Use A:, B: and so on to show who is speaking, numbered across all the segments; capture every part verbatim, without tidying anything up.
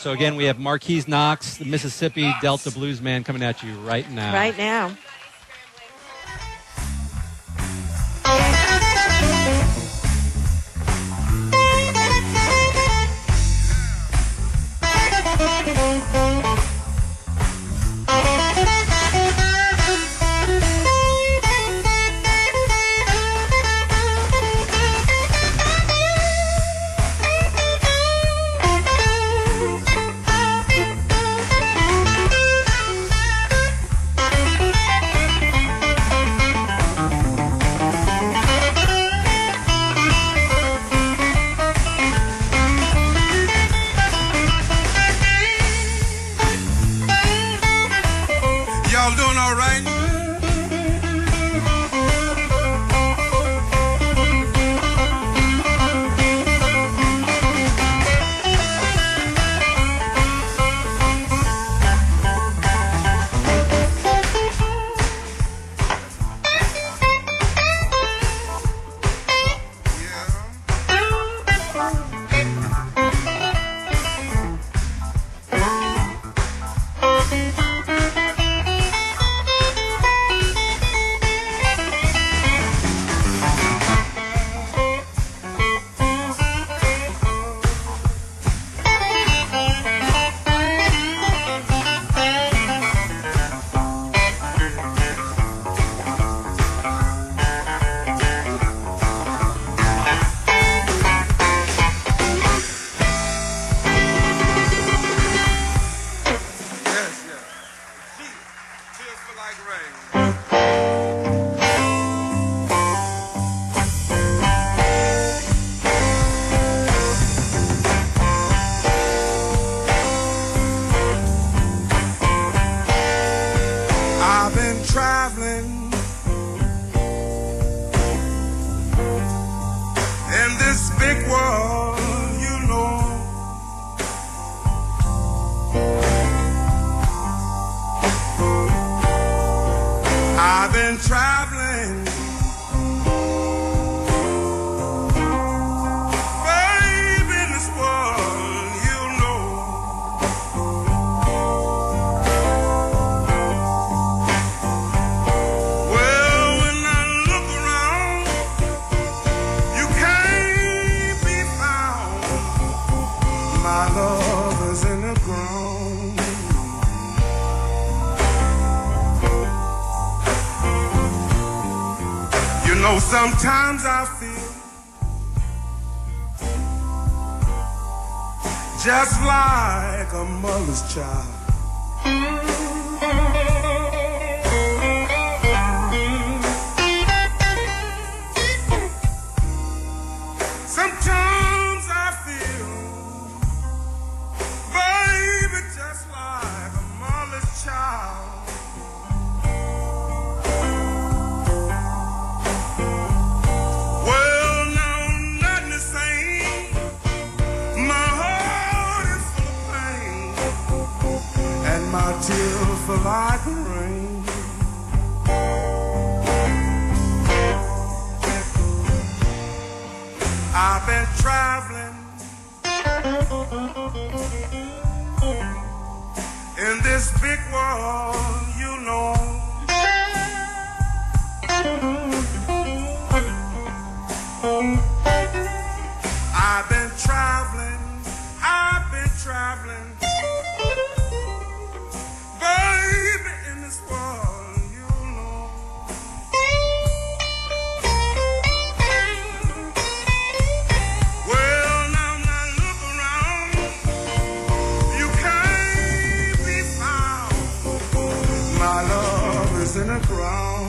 A: So again, we have Marquise Knox, the Mississippi Delta Blues Man, coming at you right now.
B: Right now.
C: Sometimes I feel just like a mother's child. Sometimes I feel, baby, just like a mother's child. My tears feel like rain. I've been traveling in this big world, you know. I've been traveling, I've been traveling. Baby, in this world, you know. Well, now, now look around. You can't be found. My love is in the ground.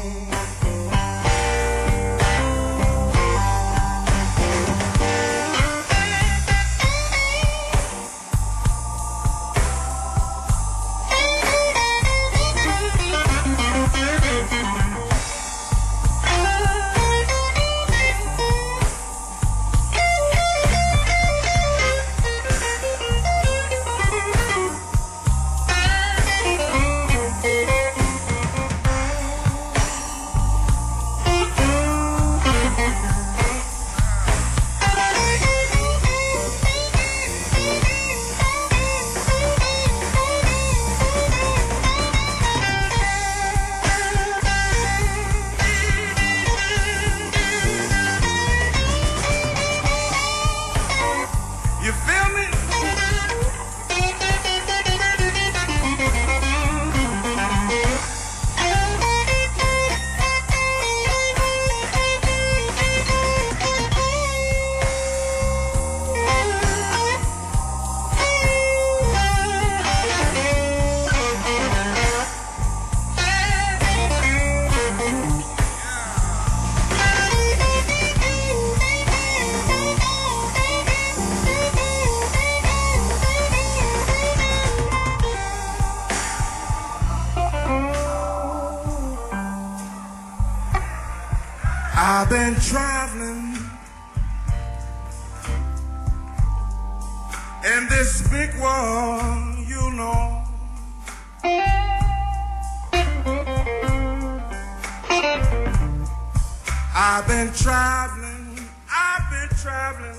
C: I've been traveling in this big world, you know. I've been traveling, I've been traveling,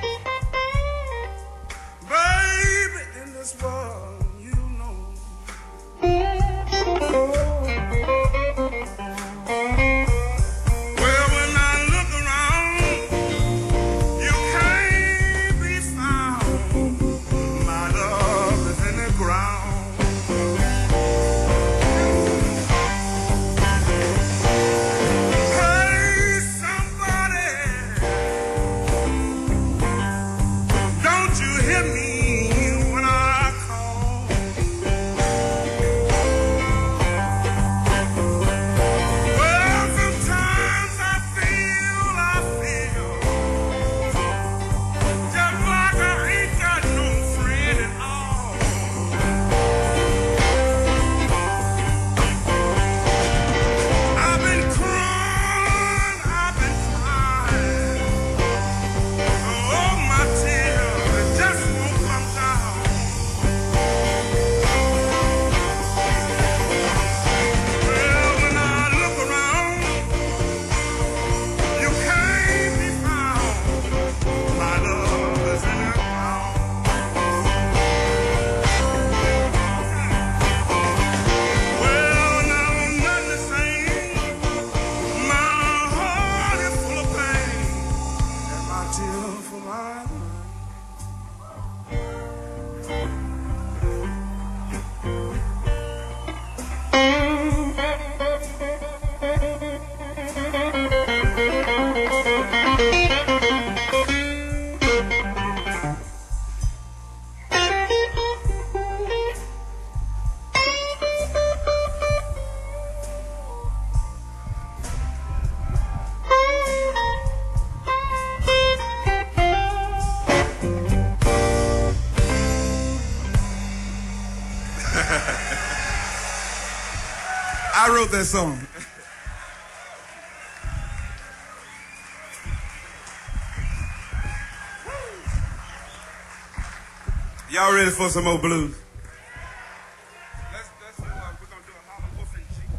C: baby, in this world, you know. Well, when I look around, you can't be found. My love is in the ground. Hey, somebody, don't you hear me when I call? Well, sometimes I feel, I feel just like I ain't got no friend at all. I've been crying, I've been crying. Oh, my tears just won't come down. Well, when I look around, you can't be found. My love is in the ground. Well, now nothing to say. My heart is full of pain, and my tears for mine. I wrote that song. Y'all ready for some more blues? Let's, let's do, uh, we're gonna do a Harlem Wolf and Chief.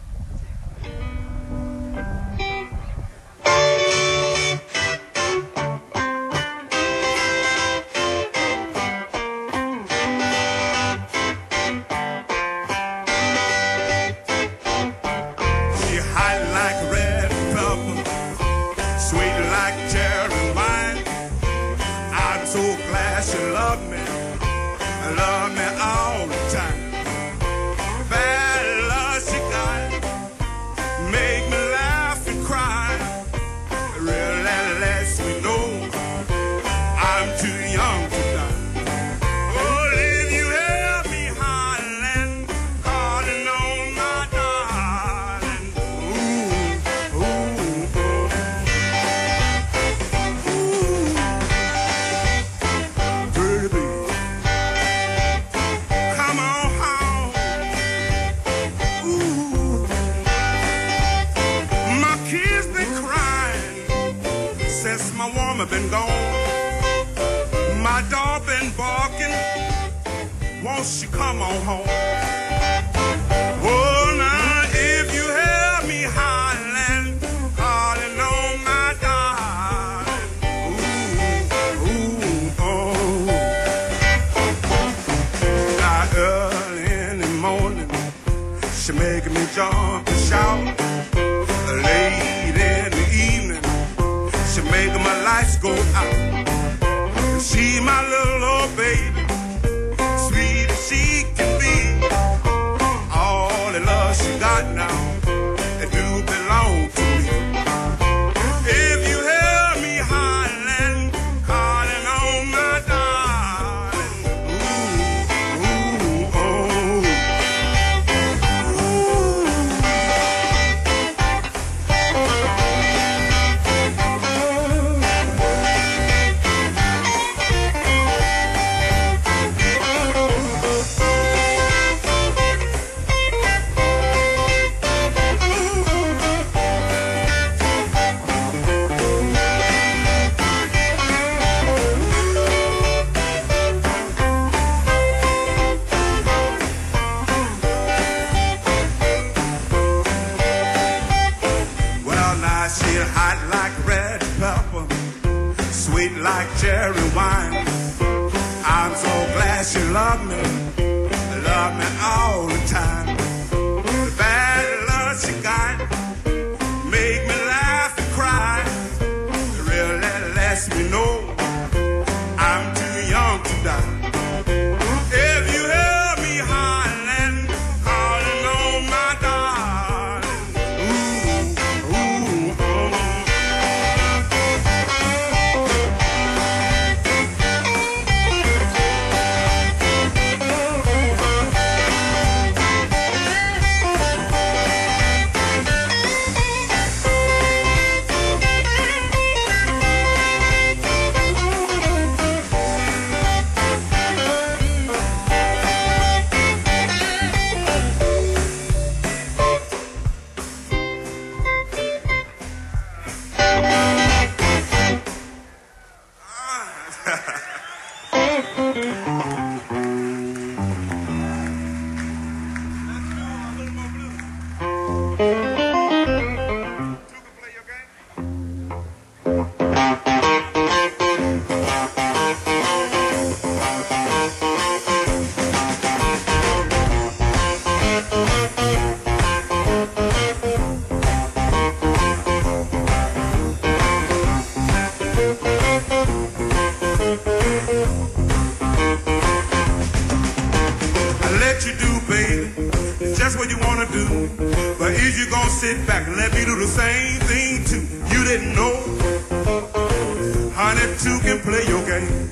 C: She hot like red pepper, sweet like cherry wine. I'm so glad she loved me, loved me all the time. Bad love she got, make me laugh and cry. Really lets me know I'm too young to die. Oh, if you hear me hollering, calling on my darling. Ooh, ooh, ooh. Pretty baby, come on home. Ooh, my kids been crying since my woman been gone. My dog been barking, won't she come on home? Oh, now if you hear me hollering, calling on my darling. Ooh, ooh, oh. Now early in the morning, she making me jump and shout. Late in the evening, she making my lights go out. She my little old baby, sweet as she can be. All the love she got now, it do belong to me. If you hear me hollering, calling on my darling. Ooh, ooh, oh. Ooh. just what you wanna do. But is you gonna sit back and let me do the same thing too? You didn't know, honey, two can play your game.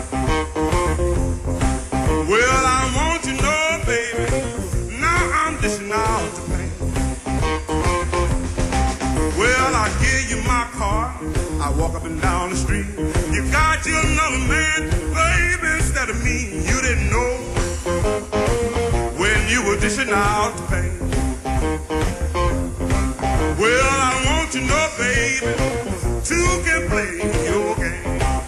C: Well, I want you to know, baby, now I'm dishing out the pain. Well, I give you my car, I walk up and down the street. You got you another man, baby, instead of me. You didn't know when you were dishing out the pain. Well, I want you to know, baby, two can play your game.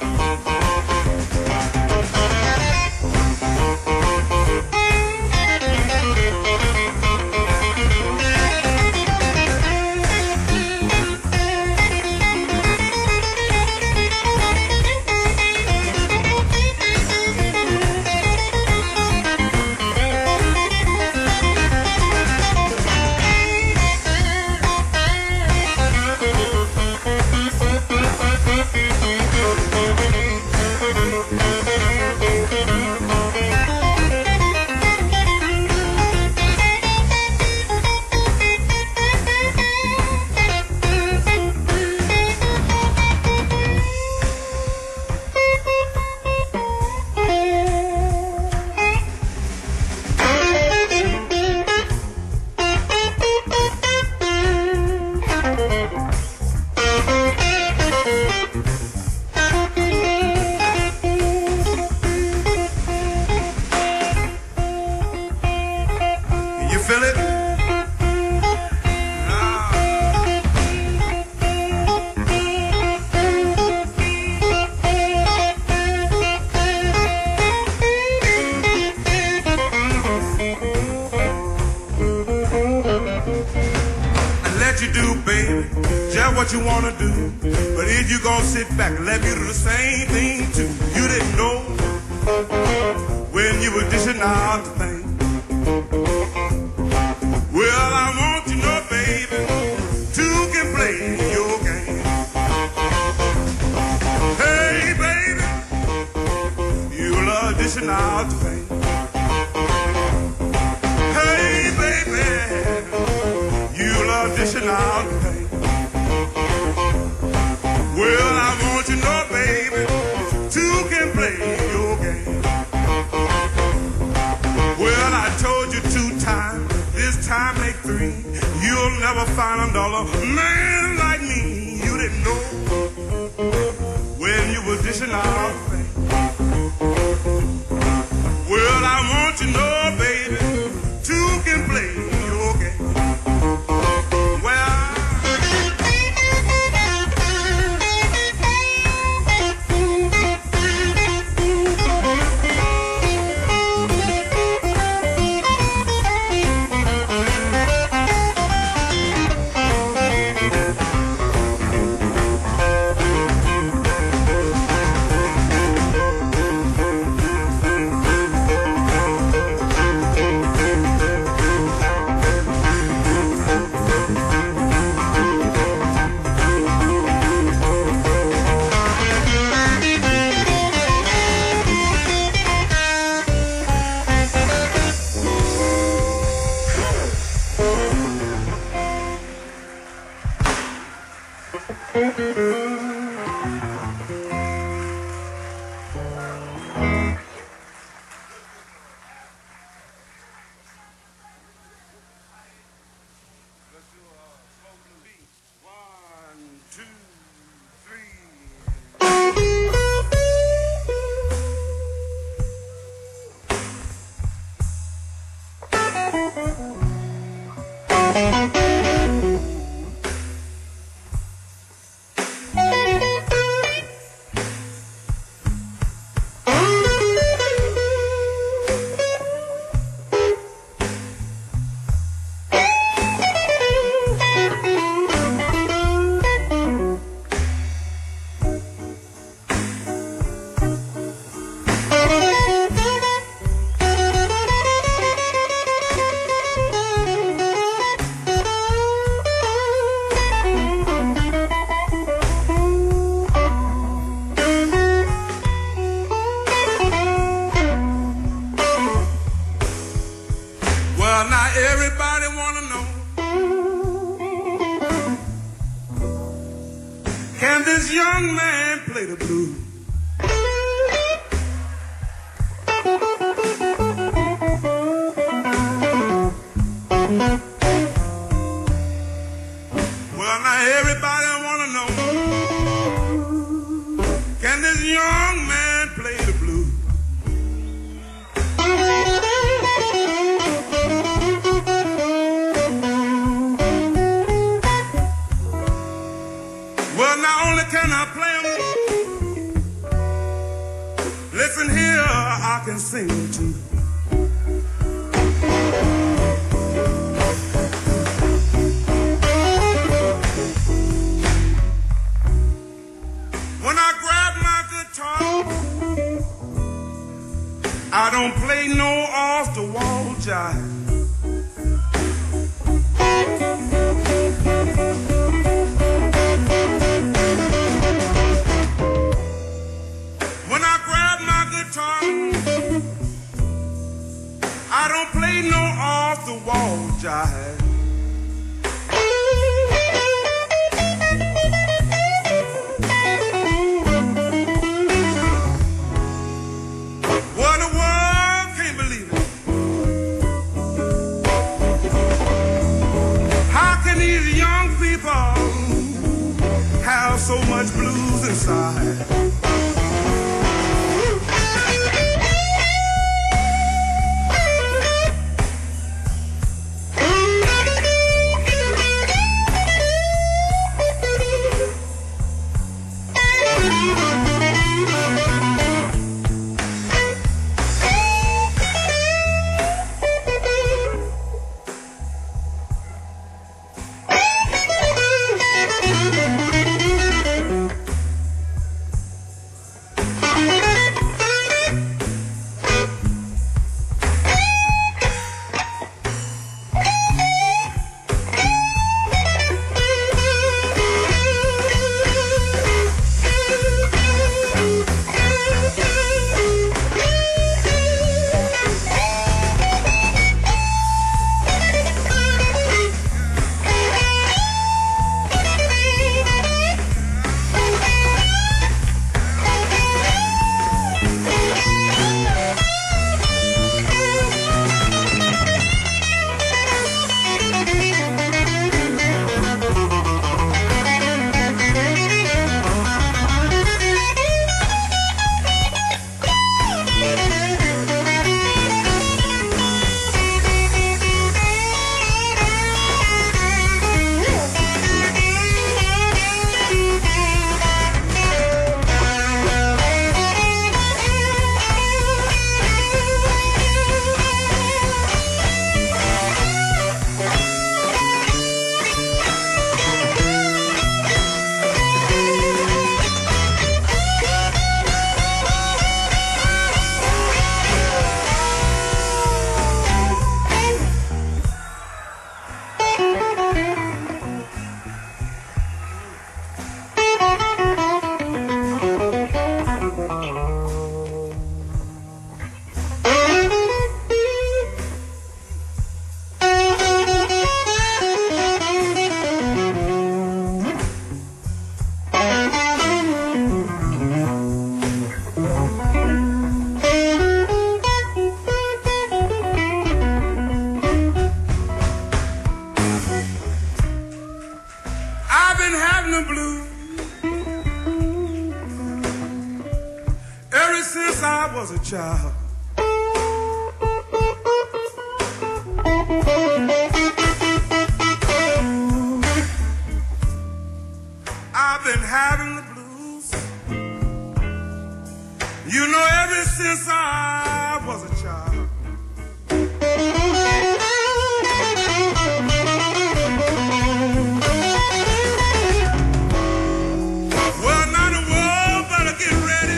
C: What you wanna do, but if you gonna sit back and let me do the same thing too. You didn't know when you were dishing out the thing. Well, I want you to know, baby, two can play your game. Hey, baby, you love dishing out the thing. Hey, baby, you love dishing out the thing. Well, I want you to know, baby, two can play your game. Well, I told you two times, this time make three. You'll never find another man like me. You didn't know when you were dishing out things. Well, I want you to know, baby, two can play your game. Well, Well, now everybody this young man play the blues? Well, now everybody wanna know, can this young man play the blues? Well, not only can I play 'em, listen here, I can sing 'em too. When I grab my guitar, I don't play no off-the-wall jive. When I grab my guitar, I don't play no off-the-wall jive. Well, the world can't believe it. How can these young people have so much blues inside? Since I was a child, I've been having the blues. You know, ever since I was a child. Well, now the world better get ready.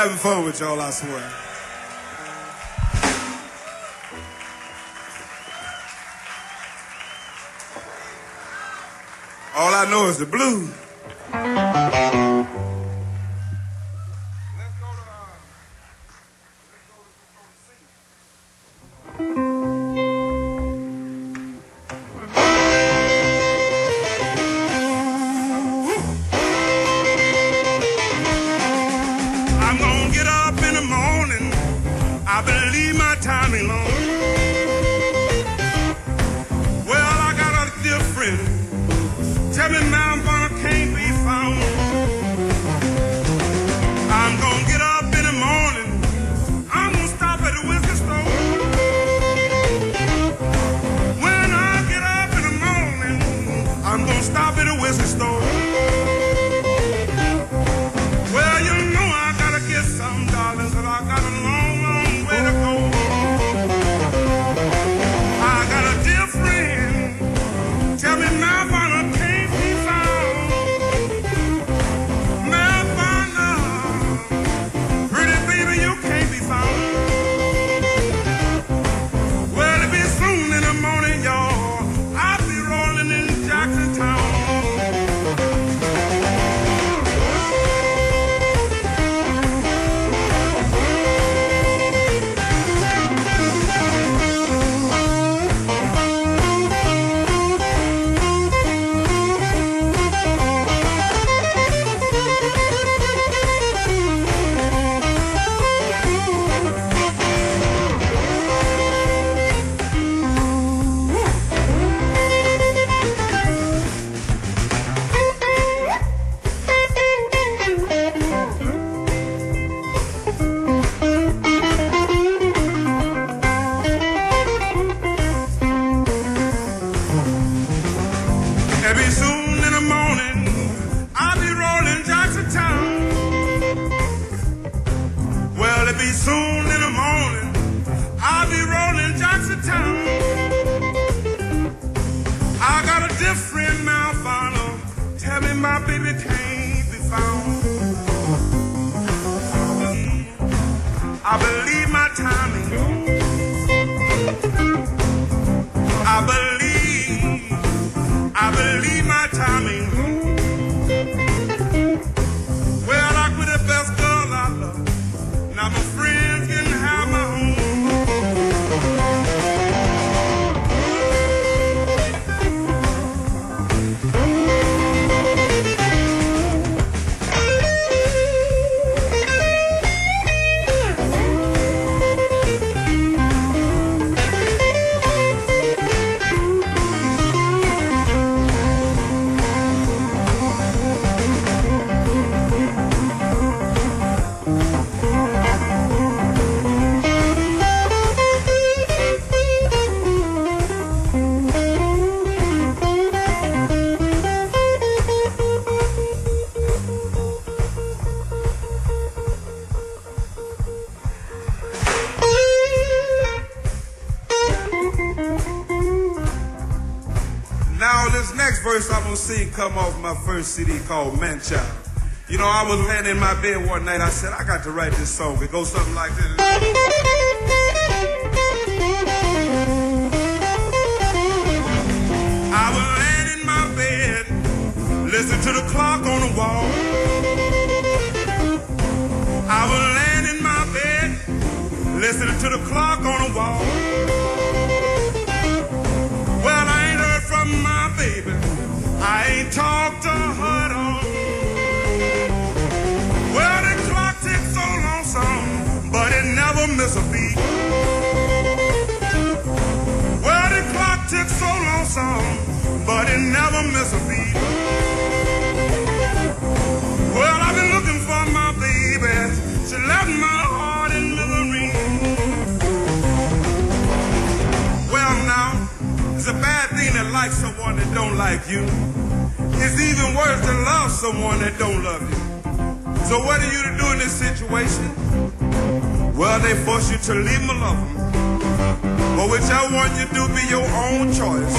C: having fun with y'all, I swear. All I know is the blues. I'm gonna sing come off my first C D called Man Child. You know, I was laying in my bed one night, I said, I got to write this song. It goes something like this. I was laying in my bed, listen to the clock on the wall. I was laying in my bed, listening to the clock on the wall. Well, I ain't heard from my baby. I ain't talked to her at all. Well, the clock ticks so lonesome, but it never miss a beat. Well, the clock ticks so lonesome, but it never miss a beat. Well, I've been looking for my baby. She left my heart in misery. Well, now, it's a bad thing to like someone that don't like you. It's even worse to love someone that don't love you. So what are you to do in this situation? Well, they force you to leave them alone. But whichever one you do, be your own choice.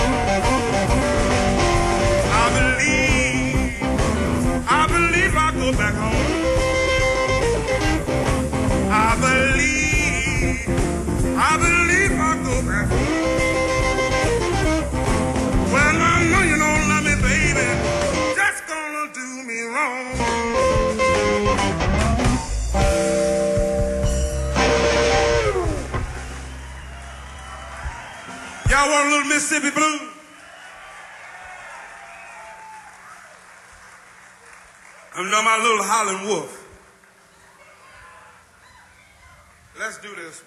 C: I believe, I believe I'll go back home. Y'all want a little Mississippi blues? I'm doing my little Howlin' Wolf. Let's do this.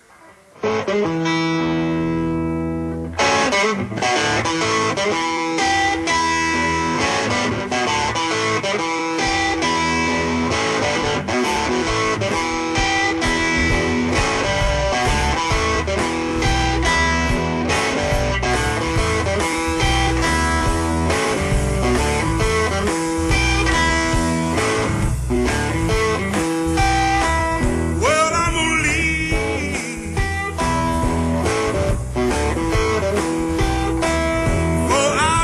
C: Well, I'm gonna leave for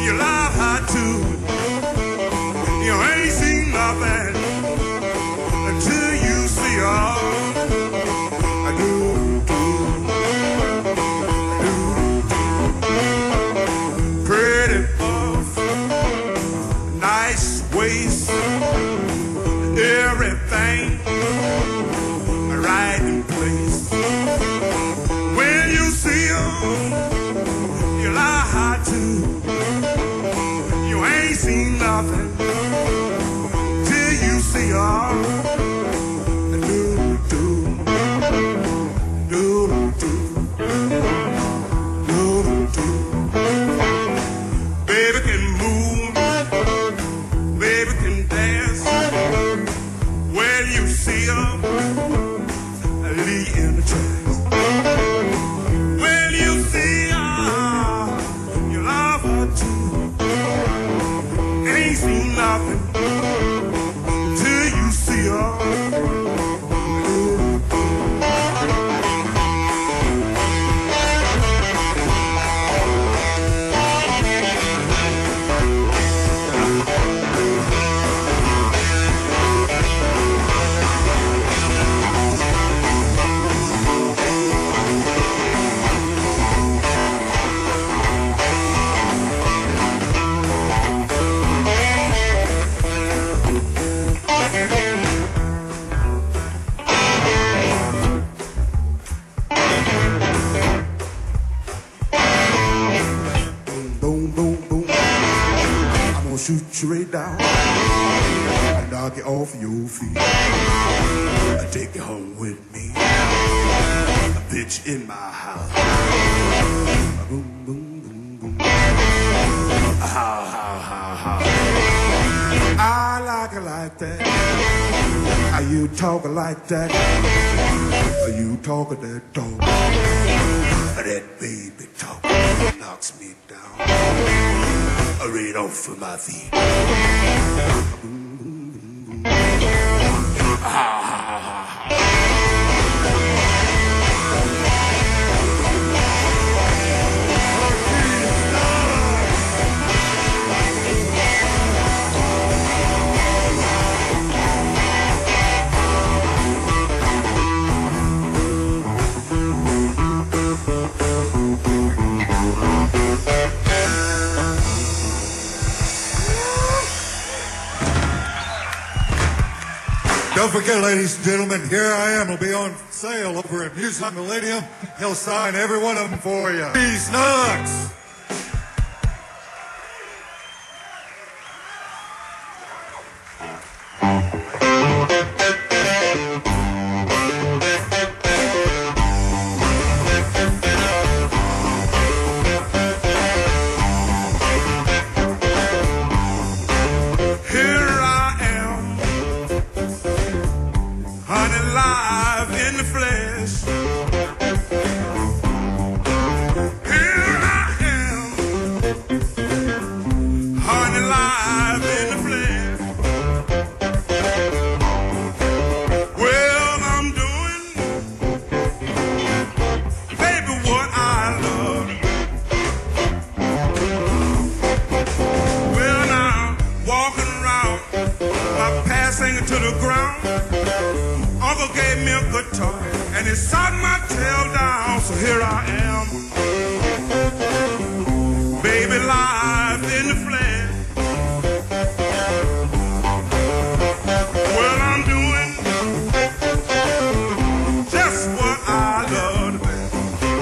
C: You love her too. You ain't seen nothing until you see her. I do, do, do, do. Pretty puff, nice waist, everything right in place. When you see her, you lie high too. You ain't seen nothing till you see her. Do do do do do do. Baby can move, baby can dance. When you see her, leave in the trance. When you see her, you love her too. Ain't seen nothing till you see her. Boom, boom, boom. I'm gonna shoot you right down and knock you off your feet. I take you home with me. I pitch in my house. Boom, boom, boom, boom. How, how, how, how. I like it like that. Are you talking like that? Are you talking that talk? That baby talk knocks me down. I read off of my feet. Boom, boom, boom, boom. Ha, ha, ha, ha.
B: Don't forget, ladies and gentlemen, here I am. Will be on sale over at Music Millennium. He'll sign every one of them for you. These Knox.
C: Singing to the ground. Uncle gave me a guitar and he sawed my tail down. So here I am, baby, live in the flesh. Well, I'm doing just what I love to best.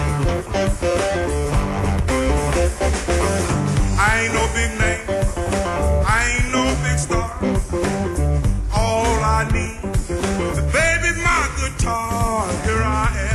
C: I ain't no big name, I ain't no big star. All I need is a baby, my guitar. Here I am.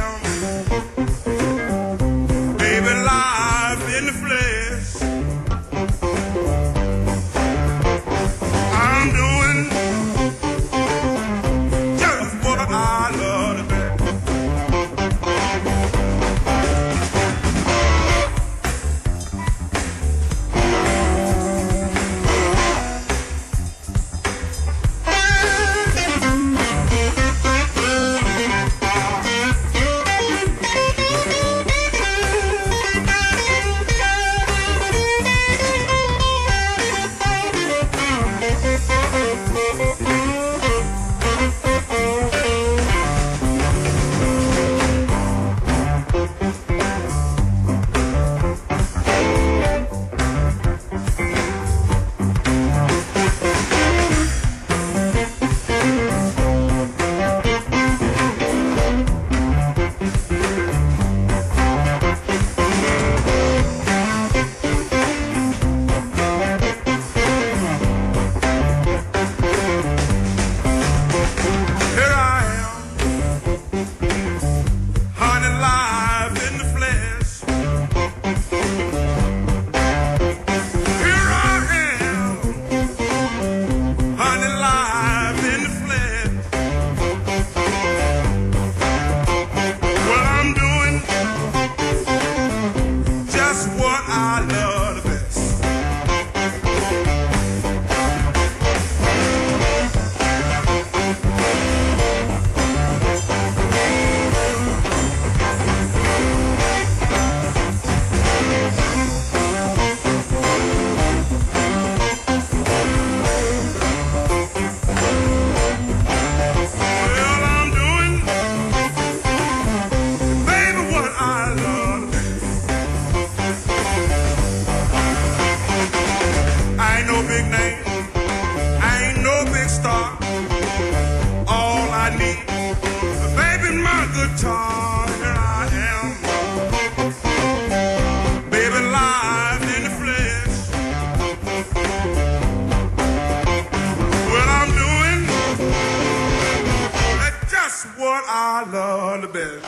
C: big name. I ain't no big star. All I need, baby, my guitar. Here I am, baby, live in the flesh. What I'm doing, that's just what I love the best.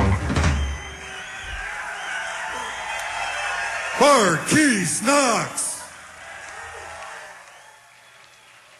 B: For Keith Knox.